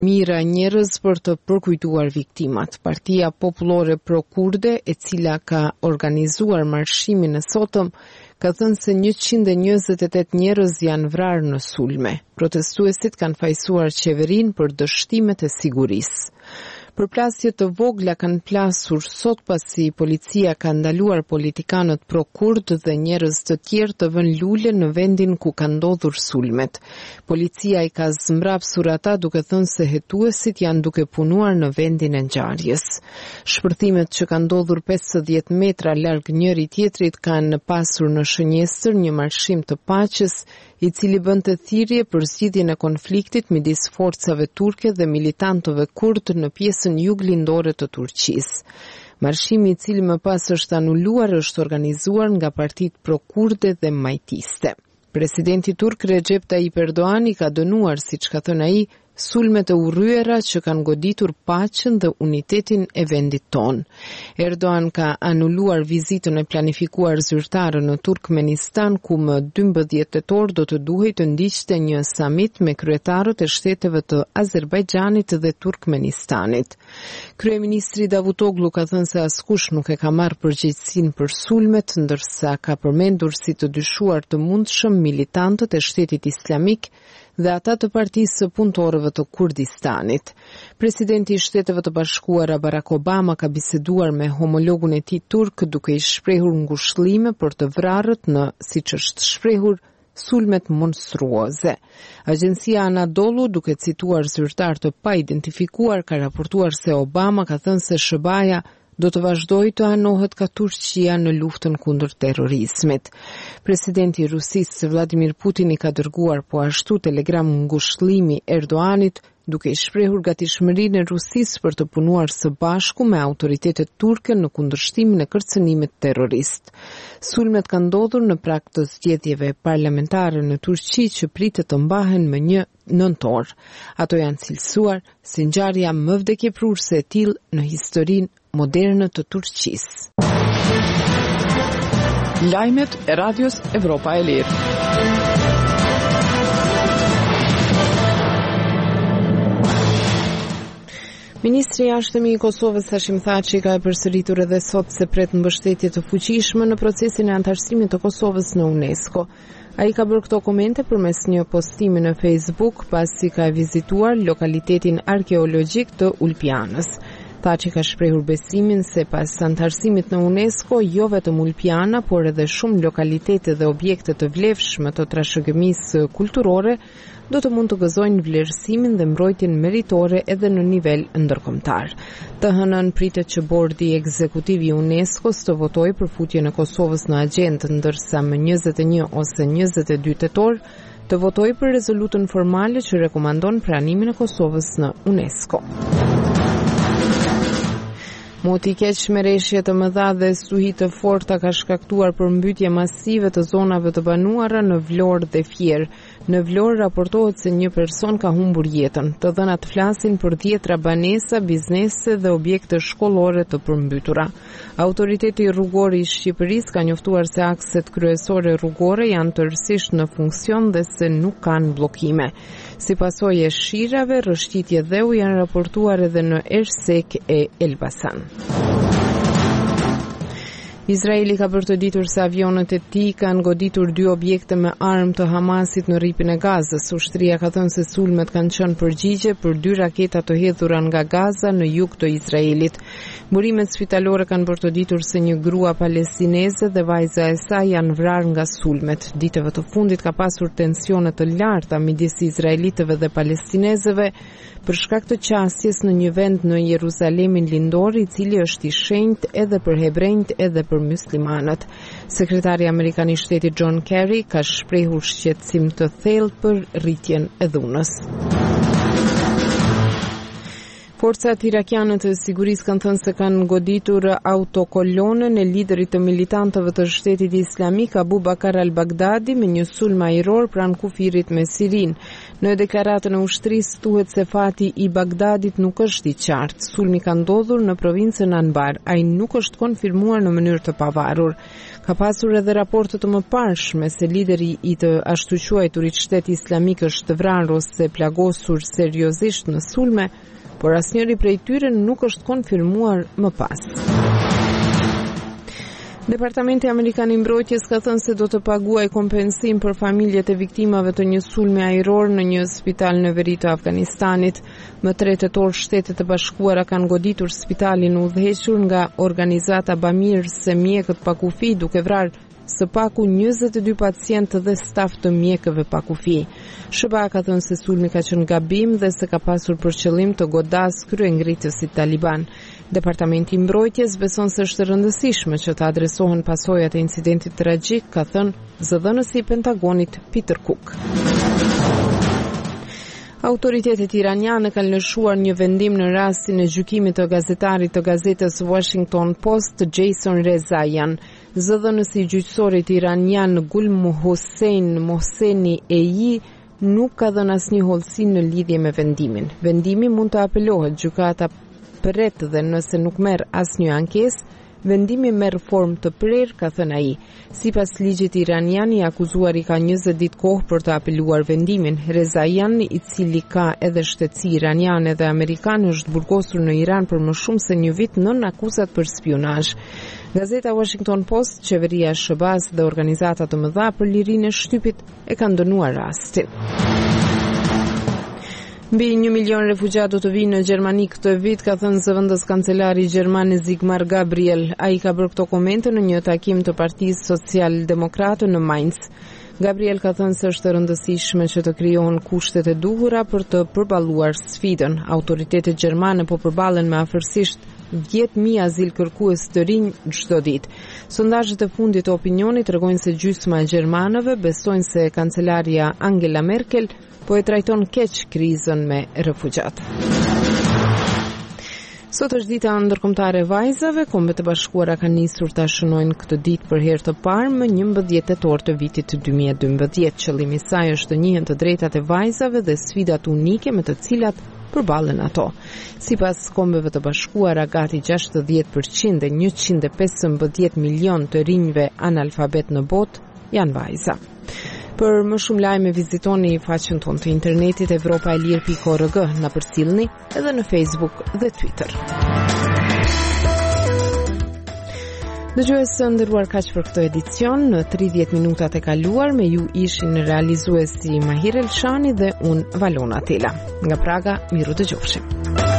Mira njerëz për të përkujtuar viktimat. Partia Popullore Pro-Kurde, e cila ka organizuar marshimin e sotëm, ka thënë se 128 njerëz janë vrarë në sulme. Protestuesit kanë fajsuar qeverinë për dështimet e sigurisë. Përplasje të vogla kanë plasur sot pasi policia ka ndaluar politikanët pro-kurd dhe njerëz të tjerë të vënë lule në vendin ku ka ndodhur sulmet. Policia i ka zmbrapsur ata duke thënë se hetuesit janë duke punuar në vendin e ngjarjes. Shpërthimet që kanë ndodhur 50 metra larg njëri tjetrit kanë pasur në shënjestër një marshim të paqes i cili bënte thirrje për zgjidhjen e konfliktit midis forcave turke dhe militantëve kurd në pjesën juglindore të Turqisë. Marshimi i cili më pas është anuluar është organizuar nga partitë pro-kurde dhe majtiste. Presidenti turk Recep Tayyip Erdogan i ka dënuar, siç ka thënë ai, sulmet e urryera që kanë goditur paqen dhe unitetin e vendit ton. Erdogan ka anuluar vizitën e planifikuar zyrtare në Turkmenistan, ku më 12 tetor do të duhej të ndiqte një samit me kryetarët e shteteve të Azerbajxhanit dhe Turkmenistanit. Kryeministri Davutoglu ka thënë se askush nuk e ka marrë përgjegjësinë për sulmet, ndërsa ka përmendur si të dyshuar të mundshëm militantët e Shtetit Islamik dhe ata të Partisë së Punëtorëve të Kurdistanit. Presidenti i Shteteve të Bashkuara Barack Obama ka biseduar me homologun e tij turk duke i shprehur ngushëllime për të vrarët në, siç është shprehur, sulmet monstruoze. Agjencia Anadolu, duke cituar zyrtar të pa identifikuar, ka raportuar se Obama ka thënë se SHBA do të vazhdojë të anohet ka Turqia në luftën kundër terrorizmit. Presidenti i Rusisë Vladimir Putin i ka dërguar po ashtu telegram ngushëllimi Erdoganit, duke i shprehur gatishmërinë e Rusisë për të punuar së bashku me autoritetet turke në kundërshtimin e kërcënimit terrorist. Sulmet kanë ndodhur në prag të zgjedhjeve parlamentare në Turqi që pritet të mbahen më 1 nëntor. Ato janë cilësuar si ngjarja më vdekjeprurse e tillë në historinë moderne të Turqisë. Lajmet e Radios Evropa e Lirë. Ministri i Jashtëmi i Kosovës Hashim Thaçi ka përsëritur edhe sot se pret mbështetje të fuqishme në procesin e antarësimit të Kosovës në UNESCO. Ai ka bërë këto komente përmes një postimi në Facebook pasi ka vizituar lokalitetin arkeologjik të Ulpianës. Thaçi ka shprehur besimin se pas antarësimit në UNESCO, jo vetëm Ulpiana, por edhe shumë lokalitete dhe objekte të vlefshme të trashëgimisë kulturore do të mund të gëzojnë vlerësimin dhe mbrojtjen meritore edhe në nivel ndërkombëtar. Të hënën pritet që bordi ekzekutiv i UNESCO-s të votojë për futjen e Kosovës në agjendë, ndërsa më 21 ose 22 tetor të votojë për rezolutën formale që rekomandon pranimin e Kosovës në UNESCO. Moti keq merreshje të mëdha dhe stuhi të forta ka shkaktuar përmbytje masive të zonave të banuara në Vlorë dhe Fier. Në Vlorë raportohet se një person ka humbur jetën. Të dhënat flasin për 10 banesa, biznese dhe objekte shkollore të përmbytura. Autoriteti rrugor i Shqipërisë ka njoftuar se akset kryesore rrugore janë tërësisht në funksion dhe se nuk kanë bllokime. Si pasojë e shirave, rrëshqitje dheu janë raportuar edhe në Ersek e Elbasan. Izraeli ka bërtëditur se avionët e tij kanë goditur 2 objekte me armë të Hamasit në rripin e Gazës. Ushtria ka thënë se sulmet kanë qenë përgjigje për 2 raketa të hedhura nga Gaza në jug të Izraelit. Burimet spitalore kanë bërtëditur se një grua palestineze dhe vajza e saj janë vrarë nga sulmet. Ditëve të fundit ka pasur tensione të larta midis izraelitëve dhe palestinezëve për shkak të qasjes në një vend në Jeruzalemin lindor, i cili është i shenjtë edhe për hebrejt edhe për muslimanët. Sekretari amerikan i shtetit John Kerry ka shprehur shqetësim të thellë për rritjen e dhunës. Forcat irakiane të sigurisë kanë thënë se kanë goditur autokolonën e liderit të militantëve të Shtetit Islamik Abu Bakar al-Baghdadi me një sulm ajror pranë kufirit me Sirin. Në deklaratën e ushtrisë thuhet se fati i Bagdadit nuk është i qartë. Sulmi ka ndodhur në provincën Anbar. Ai nuk është konfirmuar në mënyrë të pavarur. Ka pasur edhe raporte të mëparshme se lideri i të ashtu quajturit Shtet Islamik është vrarë ose plagosur seriozisht në sulme, por asnjëri prej tyre nuk është konfirmuar më pas. Departamenti Amerikan i Mbrojtjes ka thënë se do të paguajë kompensim për familjet e viktimave të një sulmi ajror në një spital në veri të Afganistanit. Më 3 tetor Shtetet e Bashkuara kanë goditur spitalin udhëhequr nga organizata bamirëse mjekët pa kufi, duke vrarë së paku 22 pacientë dhe staf të mjekëve pa kufi. SBA ka thënë se sulmi ka qenë gabim dhe se ka pasur për qëllim të godas kryengritësit Taliban. Departamenti i Mbrojtjes beson se është rëndësishme që të adresohen pasojat e incidentit tragjik, ka thënë zëdhënësi i Pentagonit Peter Cook. Autoritetet iraniane kanë lëshuar një vendim në rastin e gjykimit të gazetarit të gazetës Washington Post, Jason Rezaian. Zëdhënësi gjyqësorit iranian Gulm Hossein Mohseni Eji nuk ka dhënë asnjë hollësi në lidhje me vendimin. Vendimi mund të apelohet, gjykata pret dhe nëse nuk merr asnjë ankesë, vendimi merr formë të prerë, ka thënë ai. Sipas ligjit iranian, i akuzuari ka 20 ditë kohë për të apeluar vendimin. Rezaian, i cili ka edhe shtetësi iraniane dhe amerikane, është burgosur në Iran për më shumë se një vit nën akuzat për spionazh. Gazeta Washington Post, qeveria e SBA-s dhe organizata të mëdha për lirinë e shtypit e kanë dënuar rastin. Mbi 1 milion refugjat do të vinë në Gjermani këtë vit, ka thënë zëvendës kancelari gjerman Sigmar Gabriel. Ai ka bërë këto komente në një takim të Partisë Social-Demokrate në Mainz. Gabriel ka thënë se është rëndësishme që të krijohen kushtet e duhura për të përballuar sfidën. Autoritetet gjermane po përballen me afërsisht 10.000 azil kërkues të rinj çdo ditë. Sondazhet e fundit të opinionit tregojnë se gjysma e gjermanëve besojnë se kancelaria Angela Merkel po e trajton keq krizën me refugjat. Sot është dita ndërkombëtare e vajzave. Kombet e Bashkuara kanë nisur ta shënojnë këtë ditë për herë të parë më 11 tetor të vitit 2012. Qëllimi i saj është të njihen të drejtat e vajzave dhe sfidat unike me të cilat përballen ato. Sipas Kombeve të Bashkuara, gati 60% e 115 milion të rinjve analfabet në botë janë vajza. Për më shumë lajme vizitoni faqen tonë të internetit europaelir.org, na përcjellni edhe në Facebook dhe Twitter. Dëgjues të nderuar, kaq për këtë edicion. Në 30 minutat e kaluar me ju ishin realizuesi Mahir Elshani dhe unë Valona Tela. Nga Praga, miru dëgjofshim.